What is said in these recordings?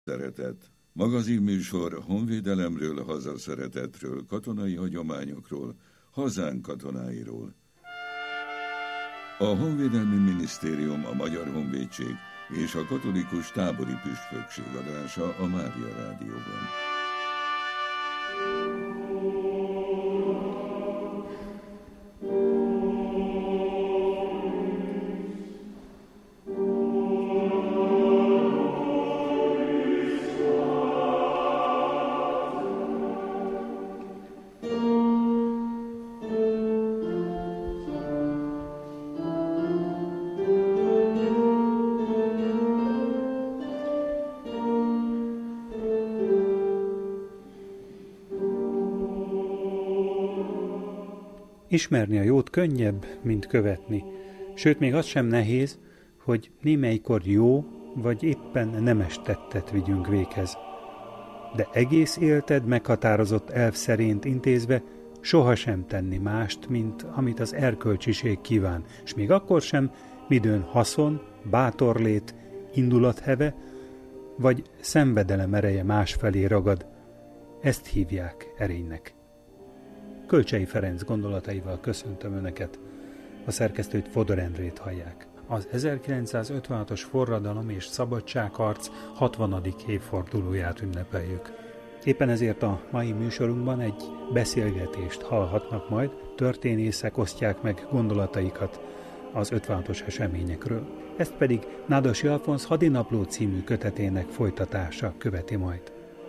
Szeretet. Magazinműsor honvédelemről, hazaszeretetről, katonai hagyományokról, hazánk katonáiról. A Honvédelmi Minisztérium, a Magyar Honvédség és a Katolikus Tábori Püspökség adása a Mária Rádióban. Ismerni a jót könnyebb, mint követni, sőt még az sem nehéz, hogy némelykor jó, vagy éppen nemes tettet vigyünk véghez. De egész életed meghatározott elv szerint intézve sohasem tenni mást, mint amit az erkölcsiség kíván, s még akkor sem, midőn haszon, bátorlét, indulatheve, vagy szenvedelem ereje másfelé ragad. Ezt hívják erénynek. Kölcsei Ferenc gondolataival köszöntöm Önöket. A szerkesztőt, Fodor Endrét hallják. Az 1956-os forradalom és szabadságharc 60. évfordulóját ünnepeljük. Éppen ezért a mai műsorunkban egy beszélgetést hallhatnak majd, történészek osztják meg gondolataikat az 56-os eseményekről. Ezt pedig Nádas Alfonz Hadinapló című kötetének folytatása követi majd.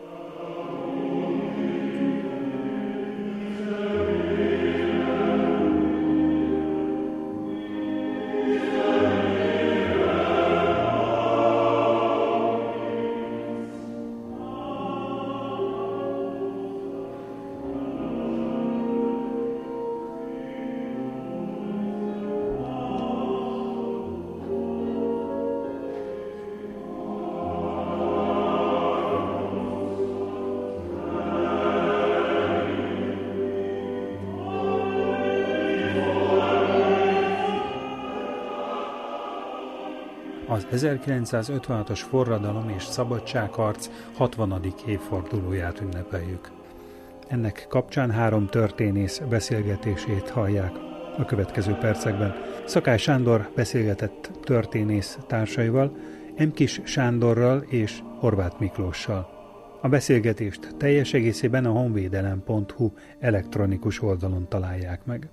Az 1956-os forradalom és szabadságharc 60. évfordulóját ünnepeljük. Ennek kapcsán 3 történész beszélgetését hallják a következő percekben. Szakály Sándor beszélgetett történész társaival, Emkis Sándorral és Horváth Miklóssal. A beszélgetést teljes egészében a honvédelem.hu elektronikus oldalon találják meg.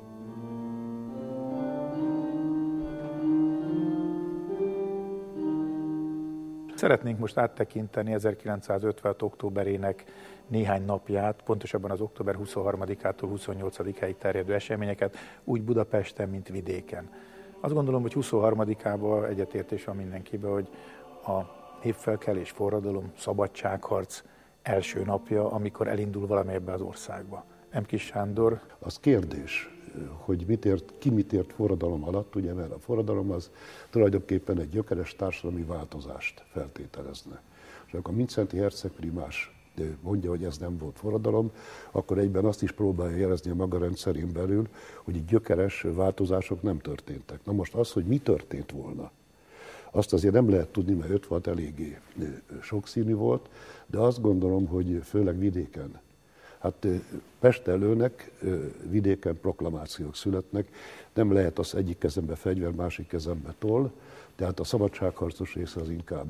Szeretnénk most áttekinteni 1956. októberének néhány napját, pontosabban az október 23-ától 28-áig terjedő eseményeket, úgy Budapesten, mint vidéken. Azt gondolom, hogy 23-ában egyetértés van mindenkiben, hogy a évfelkelés, forradalom, szabadságharc első napja, amikor elindul valami ebbe az országba. Emkis Sándor. Az kérdés, hogy ki mit ért forradalom alatt, ugye, mert a forradalom az tulajdonképpen egy gyökeres társadalmi változást feltételezne. És akkor a Mindszenty herceg primás mondja, hogy ez nem volt forradalom, akkor egyben azt is próbálja jelezni a maga rendszerén belül, hogy így gyökeres változások nem történtek. Na most az, hogy mi történt volna, azt azért nem lehet tudni, mert 56 eléggé sokszínű volt, de azt gondolom, hogy főleg vidéken. Hát Pestre lőnek, vidéken proklamációk születnek, nem lehet az egyik kezembe fegyver, másik kezembe toll, tehát a szabadságharcos része az inkább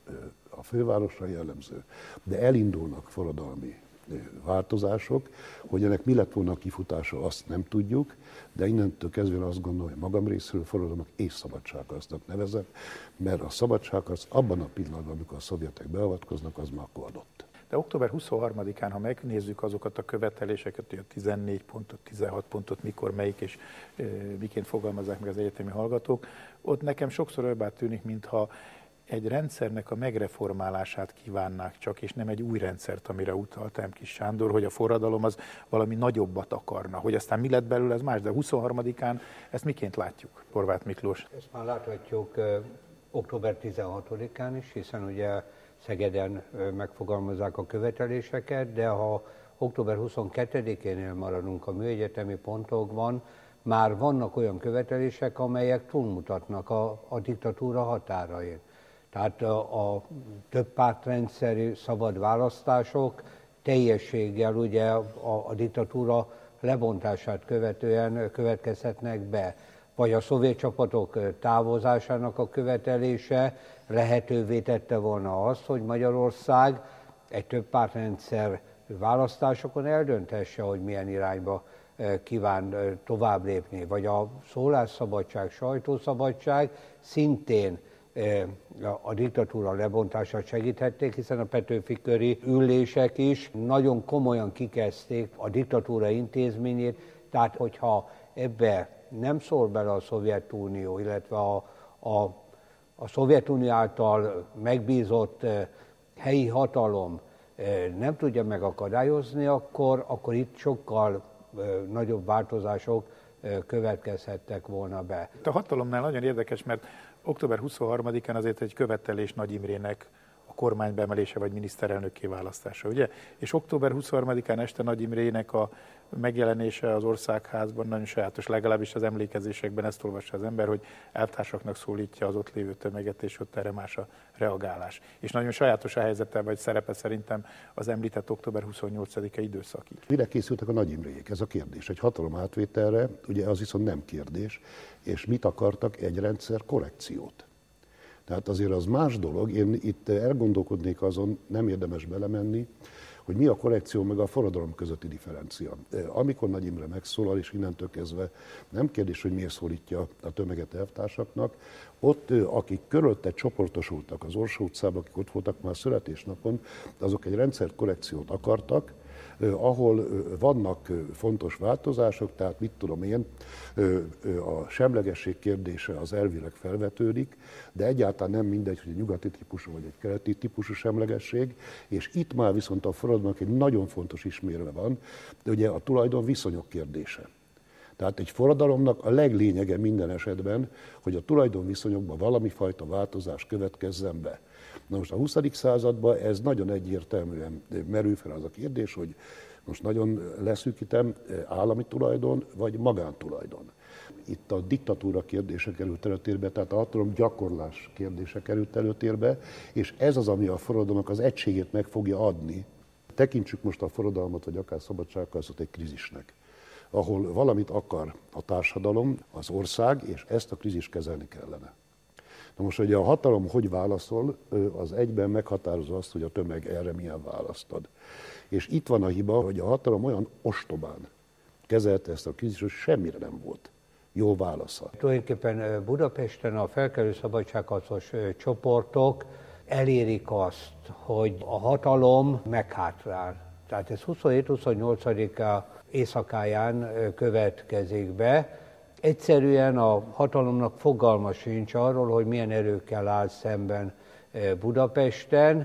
a fővárosra jellemző. De elindulnak forradalmi változások, hogy ennek mi lett volna a kifutása, azt nem tudjuk, de innentől kezdve azt gondolom, hogy magam részéről forradalomnak és szabadságharcnak nevezem, mert a szabadságharc abban a pillanatban, amikor a szovjetek beavatkoznak, az már akkor adott. De október 23-án, ha megnézzük azokat a követeléseket, hogy a 14 pontot, 16 pontot mikor, melyik és miként fogalmazzák meg az egyetemi hallgatók, ott nekem sokszor olybá tűnik, mintha egy rendszernek a megreformálását kívánnák csak, és nem egy új rendszert, amire utalt Emkis Sándor, hogy a forradalom az valami nagyobbat akarna. Hogy aztán mi lett belőle, ez más, de 23-án ezt miként látjuk, Horváth Miklós? Ezt már láthatjuk október 16-án is, hiszen ugye Szegeden megfogalmazzák a követeléseket, de ha október 22-énél maradunk a műegyetemi pontokban, már vannak olyan követelések, amelyek túlmutatnak a diktatúra határain. Tehát a többpártrendszerű szabad választások teljességgel ugye a diktatúra lebontását követően következhetnek be. Vagy a szovjet csapatok távozásának a követelése lehetővé tette volna azt, hogy Magyarország egy többpártrendszer választásokon eldönthesse, hogy milyen irányba kíván tovább lépni. Vagy a szólásszabadság, sajtószabadság szintén a diktatúra lebontását segíthették, hiszen a Petőfi köri ülések is nagyon komolyan kikezdték a diktatúra intézményét, tehát hogyha ebbe nem szól bele a Szovjetunió, illetve a Szovjetunió által megbízott helyi hatalom nem tudja megakadályozni, akkor itt sokkal nagyobb változások következhettek volna be. A hatalomnál nagyon érdekes, mert október 23-án azért egy követelés Nagy Imrének a kormány beemelése vagy miniszterelnökké választása, ugye? És október 23-án este Nagy Imrének a megjelenése az Országházban nagyon sajátos, legalábbis az emlékezésekben ezt olvassa az ember, hogy elvtársaknak szólítja az ott lévő tömeget, és ott erre más a reagálás. És nagyon sajátos a helyzete, vagy szerepe szerintem az említett október 28-a időszakig. Mire készültek a Nagy Imrék? Ez a kérdés. Egy hatalom átvételre, ugye az viszont nem kérdés, és mit akartak? Egy rendszer korrekciót. Tehát azért az más dolog, én itt elgondolkodnék azon, nem érdemes belemenni, hogy mi a korrekció meg a forradalom közötti differencia. Amikor Nagy Imre megszólal, és innentől kezdve nem kérdés, hogy miért szólítja a tömeget elvtársaknak, ott akik körülötte csoportosultak az Orsó utcában, akik ott voltak már születésnapon, azok egy rendszerkorrekciót akartak, ahol vannak fontos változások, tehát mit tudom én, a semlegesség kérdése az elvileg felvetődik, de egyáltalán nem mindegy, hogy egy nyugati típusú vagy egy keleti típusú semlegesség, és itt már viszont a forradalomnak egy nagyon fontos ismérve van, ugye a tulajdonviszonyok kérdése. Tehát egy forradalomnak a leglényege minden esetben, hogy a tulajdonviszonyokban valami fajta változás következzen be. Na most a 20. században ez nagyon egyértelműen merül fel az a kérdés, hogy most nagyon leszűkítem, állami tulajdon vagy magántulajdon. Itt a diktatúra kérdése került előtérbe, tehát a hatalom gyakorlás kérdése került előtérbe, és ez az, ami a forradalomnak az egységét meg fogja adni. Tekintsük most a forradalmat, vagy akár szabadságharcot egy krízisnek, ahol valamit akar a társadalom, az ország, és ezt a krízist kezelni kellene. Na most, hogy a hatalom hogy válaszol, az egyben meghatározza azt, hogy a tömeg erre milyen választ ad. És itt van a hiba, hogy a hatalom olyan ostobán kezelte ezt a krízist, hogy semmire nem volt jó válasza. Tulajdonképpen Budapesten a felkelő szabadságharcos csoportok elérik azt, hogy a hatalom meghátrál. Tehát ez 27-28-a éjszakáján következik be. Egyszerűen a hatalomnak fogalma sincs arról, hogy milyen erőkkel áll szemben Budapesten,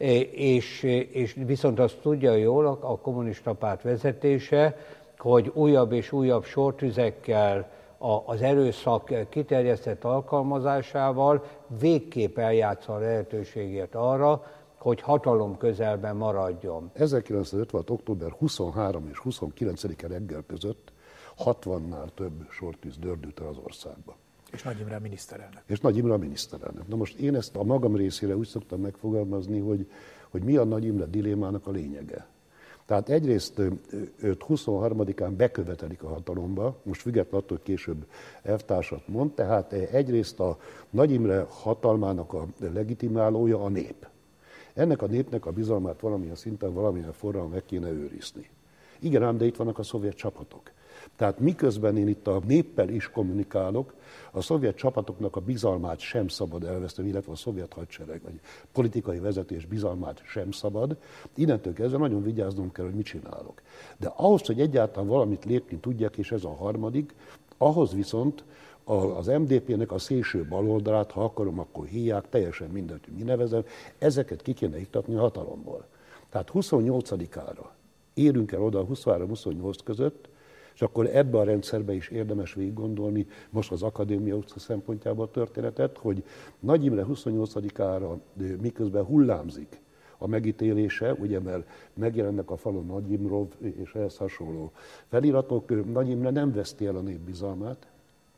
és viszont azt tudja jól a kommunista párt vezetése, hogy újabb és újabb sortüzekkel, az erőszak kiterjesztett alkalmazásával végképp eljátsza a lehetőségét arra, hogy hatalom közelben maradjon. 1956. október 23 és 29-e reggel között 60-nál több sortűz dördült el az országba. És Nagy Imre miniszterelnök. És Nagy Imre miniszterelnök. Na most én ezt a magam részére úgy szoktam megfogalmazni, hogy mi a Nagy Imre dilémának a lényege. Tehát egyrészt őt 23-án bekövetelik a hatalomba, most függetlenül attól, hogy később elvtársat mond, tehát egyrészt a Nagy Imre hatalmának a legitimálója a nép. Ennek a népnek a bizalmát valamilyen szinten, valamilyen formában meg kéne őrizni. Igen ám, de itt vannak a szovjet csapatok. Tehát miközben én itt a néppel is kommunikálok, a szovjet csapatoknak a bizalmát sem szabad elveszteni, illetve a szovjet hadsereg vagy politikai vezetés bizalmát sem szabad. Innentől kezdve nagyon vigyáznom kell, hogy mit csinálok. De ahhoz, hogy egyáltalán valamit lépni tudjak, és ez a harmadik, ahhoz viszont az MDP-nek a szélső baloldalát, ha akarom, akkor hívják, teljesen mindegy, hogy mi nevezem, ezeket ki kéne iktatni a hatalomból. Tehát 28-ára érünk el oda 23-28 között, és akkor ebbe a rendszerbe is érdemes végig gondolni most az Akadémia utca szempontjából a történetet, hogy Nagy Imre 28-ára miközben hullámzik a megítélése, ugye, mert megjelennek a falon Nagy Imrov és ehhez hasonló feliratok, Nagy Imre nem veszti el a nép bizalmát,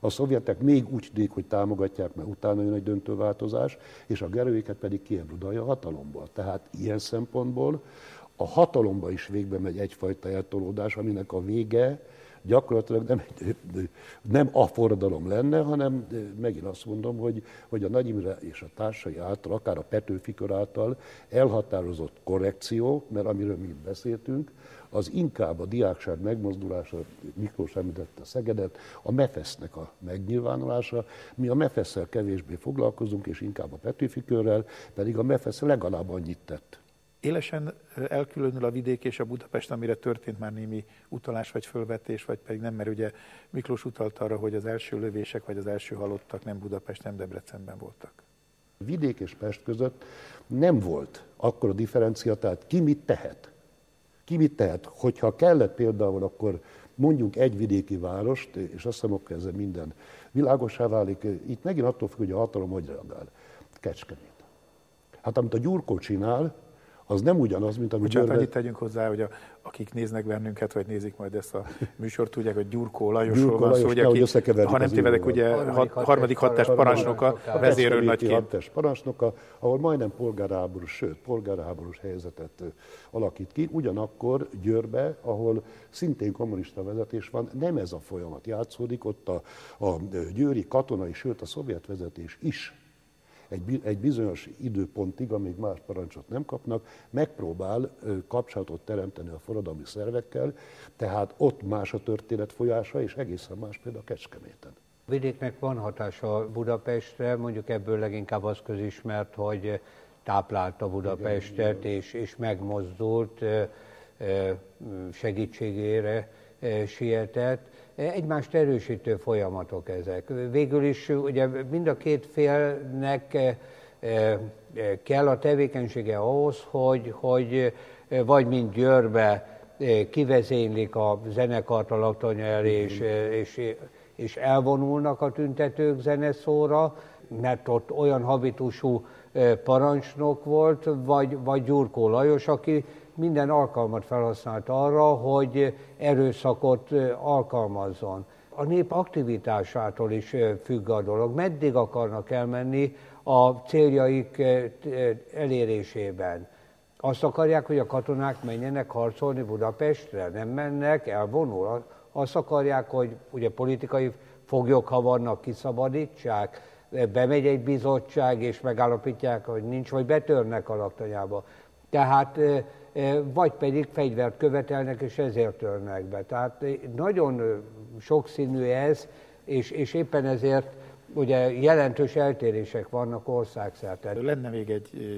A szovjetek még úgy tűnik, hogy támogatják, mert utána jön egy döntőváltozás, és a gerőiket pedig kiebrudalja a hatalomból. Tehát ilyen szempontból a hatalomba is végbe megy egyfajta eltolódás, aminek a vége gyakorlatilag nem a forradalom lenne, hanem megint azt mondom, hogy a Nagy Imre és a társai által, akár a Petőfi Kör által elhatározott korrekció, mert amiről mi beszéltünk, az inkább a diákság megmozdulása, Miklós említette Szegedet, a MEFESZ-nek a megnyilvánulása. Mi a MEFESZ-szel kevésbé foglalkozunk, és inkább a Petőfi Körrel, pedig a MEFESZ legalább annyit tett. Élesen elkülönül a vidék és a Budapest, amire történt már némi utalás vagy fölvetés, vagy pedig nem, mert ugye Miklós utalt arra, hogy az első lövések vagy az első halottak nem Budapest, nem Debrecenben voltak. Vidék és Pest között nem volt akkora differencia, tehát ki mit tehet. Ki mit tehet? Hogyha kellett például, akkor mondjunk egy vidéki várost, és azt hiszem, akkor ezzel minden világossá válik. Itt megint attól függ, hogy a hatalom hogy reagál. Kecskemét. Hát amit a Gyurkó csinál, az nem ugyanaz, mint amit Bocsánat, annyit tegyünk hozzá, hogy akik néznek bennünket, vagy nézik majd ezt a műsort, tudják, hogy Gyurkó Lajosról van szó, ha nem tévedek, ugye harmadik hadtest parancsnoka, vezérőrnagyként. Hadtest parancsnoka, ahol majdnem polgárháborús helyzetet alakít ki. Ugyanakkor Győrbe, ahol szintén kommunista vezetés van, nem ez a folyamat játszódik, ott a győri katonai, sőt a szovjet vezetés is egy bizonyos időpontig, amíg más parancsot nem kapnak, megpróbál kapcsolatot teremteni a forradalmi szervekkel, tehát ott más a történet folyása, és egészen más például Kecskeméten. A vidéknek van hatása Budapestre, mondjuk ebből leginkább az közismert, hogy táplálta Budapestet, és megmozdult, segítségére sietett. Egymást erősítő folyamatok ezek. Végül is ugye mind a két félnek kell a tevékenysége ahhoz, hogy vagy mint Győrbe kivezénylik a zenekart a laktanya elé, és elvonulnak a tüntetők zeneszóra, mert ott olyan habitusú parancsnok volt, vagy Gyurkó Lajos, aki minden alkalmat felhasznált arra, hogy erőszakot alkalmazzon. A nép aktivitásától is függ a dolog. Meddig akarnak elmenni a céljaik elérésében? Azt akarják, hogy a katonák menjenek harcolni Budapestre? Nem mennek, elvonul. Azt akarják, hogy ugye politikai foglyok, ha vannak, kiszabadítsák. Bemegy egy bizottság, és megállapítják, hogy nincs, vagy betörnek a laktanyába. Tehát vagy pedig fegyvert követelnek, és ezért törnek be. Tehát nagyon sokszínű ez, és éppen ezért ugye jelentős eltérések vannak országszerte. Lenne még egy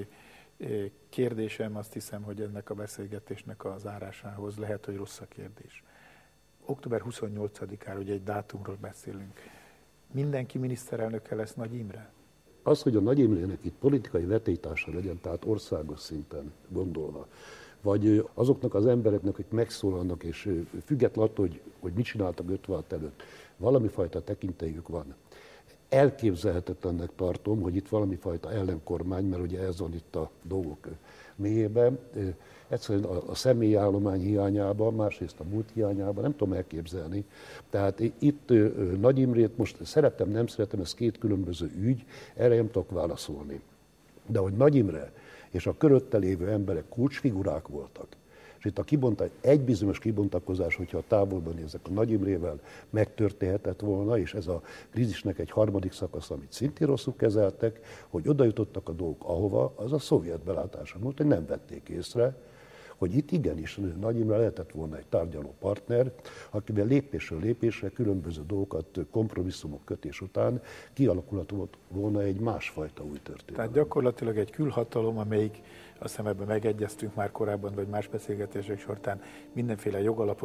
kérdésem, azt hiszem, hogy ennek a beszélgetésnek a zárásához lehet, hogy rossz a kérdés. Október 28-ára ugye egy dátumról beszélünk. Mindenki miniszterelnöke lesz Nagy Imre? Az, hogy a Nagy Imrének itt politikai vetélytársa legyen, tehát országos szinten gondolva, vagy azoknak az embereknek, akik megszólalnak, és függetlenül attól, hogy mit csináltak 56 előtt, valami fajta tekintélyük van. Elképzelhetetlennek tartom, hogy itt valami fajta ellenkormány, mert ugye ez van itt a dolgok mélyében, egyszerűen a személyi állomány hiányában, másrészt a múlt hiányában nem tudom elképzelni. Tehát itt Nagy Imrét most szeretem, nem szeretem, ez két különböző ügy, erre nem tudok válaszolni. De hogy Nagy Imre és a körötte lévő emberek kulcsfigurák voltak, és itt egy bizonyos kibontakozás, hogyha a távolban nézek, a Nagy Imrével megtörténhetett volna, és ez a krízisnek egy harmadik szakasz, amit szintén rosszul kezeltek, hogy oda jutottak a dolgok ahova, az a szovjet belátása volt, hogy nem vették észre, hogy itt igenis Nagy Imre lehetett volna egy tárgyaló partner, akivel lépésről lépésre különböző dolgokat kompromisszumok kötés után kialakulhatott volna egy másfajta új történet. Tehát gyakorlatilag egy külhatalom, amelyik, azt hiszem ebben megegyeztünk már korábban, vagy más beszélgetések során, mindenféle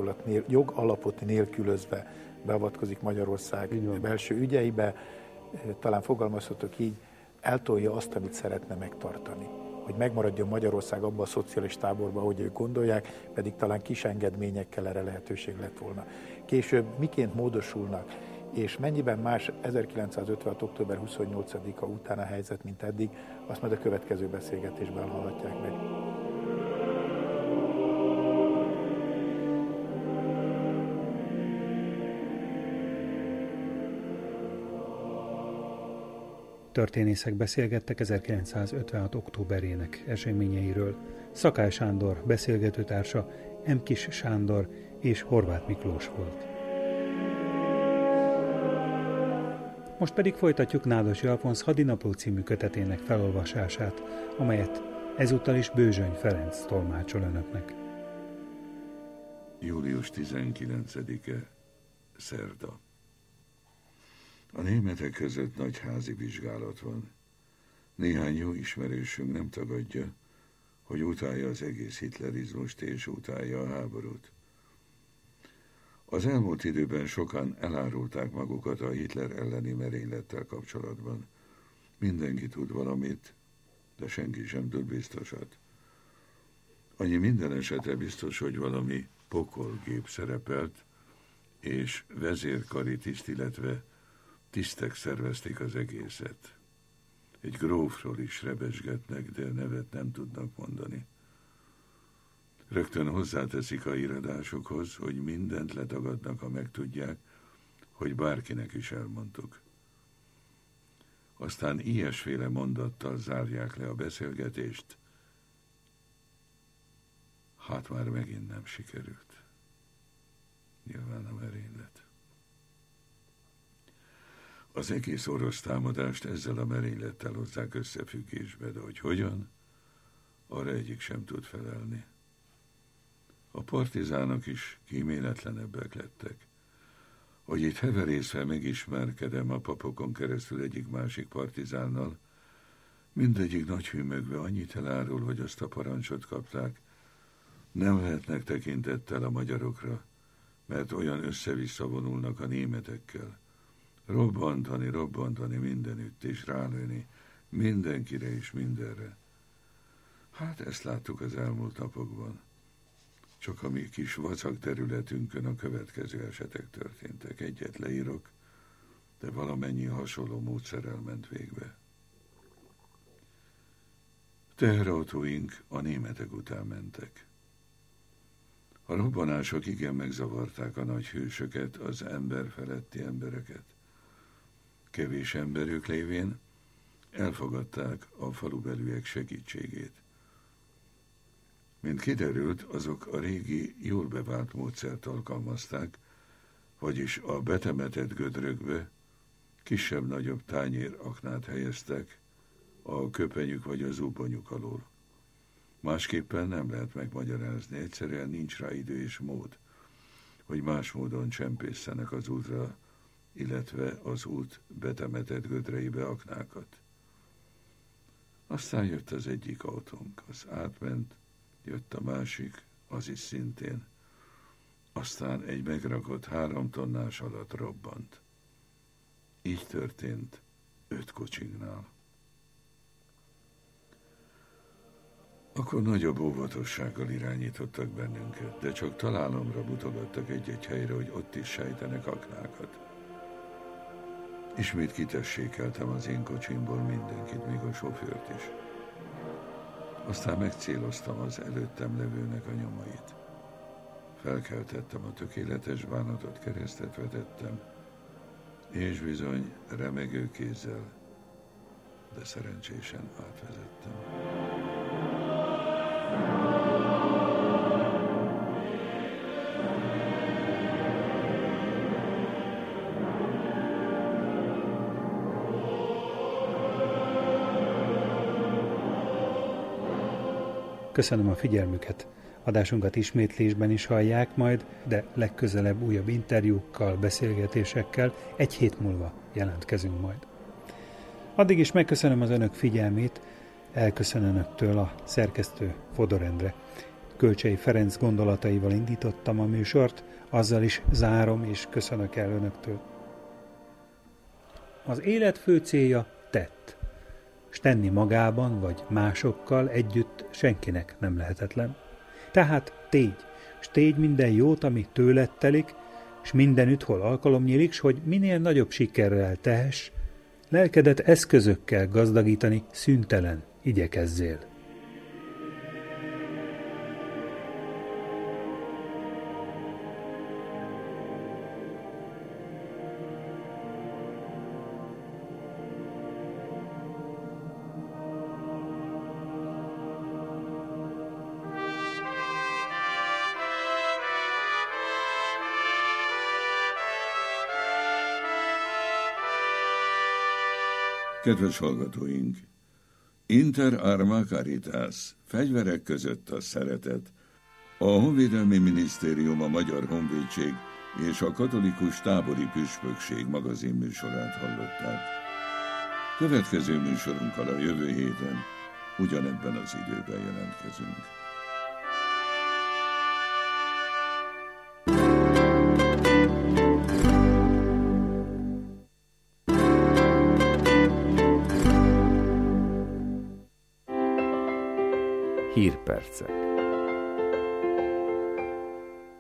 jogalapot nélkülözve beavatkozik Magyarország belső ügyeibe, talán fogalmazhatok így, eltolja azt, amit szeretne megtartani. Hogy megmaradjon Magyarország abban a szociális táborban, ahogy ők gondolják, pedig talán kis engedményekkel erre lehetőség lett volna. Később miként módosulnak, és mennyiben más 1956. október 28-a után a helyzet, mint eddig, azt majd a következő beszélgetésben hallhatják meg. történészek beszélgettek 1956. októberének eseményeiről. Szakály Sándor beszélgetőtársa M. Kis Sándor és Horváth Miklós volt. Most pedig folytatjuk Nádosi Alfonz Hadinapló című kötetének felolvasását, amelyet ezúttal is Bőzsöny Ferenc tolmácsol önöknek. Július 19-e, szerda. A németek között nagy házi vizsgálat van. Néhány jó ismerősünk nem tagadja, hogy utálja az egész hitlerizmust és utálja a háborút. Az elmúlt időben sokan elárulták magukat a Hitler elleni merénylettel kapcsolatban. Mindenki tud valamit, de senki sem tud biztosat. Annyi minden esetre biztos, hogy valami pokolgép szerepelt, és vezérkari tiszt, illetve tisztek szervezték az egészet. Egy grófról is rebesgetnek, de nevet nem tudnak mondani. Rögtön hozzáteszik a iradásokhoz, hogy mindent letagadnak, ha megtudják, hogy bárkinek is elmondtuk. Aztán ilyesféle mondattal zárják le a beszélgetést. Hát már megint nem sikerült. Nyilván a merénylet. Az egész orosz támadást ezzel a merénylettel hozzák összefüggésbe, de hogy hogyan, arra egyik sem tud felelni. A partizánok is kíméletlenebbek lettek. Hogy itt heverészve megismerkedem a papokon keresztül egyik-másik partizánnal, mindegyik nagy hűmögve annyit elárul, hogy azt a parancsot kapták, nem lehetnek tekintettel a magyarokra, mert olyan össze-vissza vonulnak a németekkel. Robbantani mindenütt, és rálőni mindenkire és mindenre. Hát ezt láttuk az elmúlt napokban. Csak a mi kis vacak területünkön a következő esetek történtek. Egyet leírok, de valamennyi hasonló módszerrel ment végbe. Teherautóink a németek után mentek. A robbanások igen megzavarták a nagy hősöket, az ember feletti embereket. Kevés emberük lévén elfogadták a falubeliek segítségét. Mint kiderült, azok a régi, jól bevált módszert alkalmazták, vagyis a betemetett gödrökbe kisebb-nagyobb tányér aknát helyeztek a köpenyük vagy az zubonyuk alól. Másképpen nem lehet megmagyarázni, egyszerűen nincs rá idő és mód, hogy más módon csempészenek az útra, illetve az út betemetett gödreibe aknákat. Aztán jött az egyik autónk, az átment, jött a másik, az is szintén. Aztán egy megrakott 3 tonnás alatt robbant. Így történt 5 kocsinknál. Akkor nagyobb óvatossággal irányítottak bennünket, de csak találomra mutogattak egy-egy helyre, hogy ott is sejtenek aknákat. Ismét kitessékeltem az én kocsimból mindenkit, még a sofőrt is. Aztán megcéloztam az előttem levőnek a nyomait. Felkeltettem a tökéletes bánatot, keresztet vetettem, és bizony remegő kézzel, de szerencsésen átvezettem. Köszönöm a figyelmüket. Adásunkat ismétlésben is hallják majd, de legközelebb újabb interjúkkal, beszélgetésekkel 1 hét múlva jelentkezünk majd. Addig is megköszönöm az önök figyelmét, elköszön önöktől a szerkesztő Fodor Endre. Kölcsei Ferenc gondolataival indítottam a műsort, azzal is zárom és köszönök el önöktől. Az élet fő célja tett, s tenni magában vagy másokkal együtt senkinek nem lehetetlen. Tehát tégy, s tégy minden jót, ami tőled telik, s mindenütt, hol alkalom nyílik, s hogy minél nagyobb sikerrel tehess, lelkedet eszközökkel gazdagítani szüntelen igyekezzél. Kedves hallgatóink! Inter arma caritas, fegyverek között a szeretet. A Honvédelmi Minisztérium, a Magyar Honvédség és a Katolikus Tábori Püspökség magazin műsorát hallották. Következő műsorunkkal a jövő héten ugyanebben az időben jelentkezünk. Hírpercek.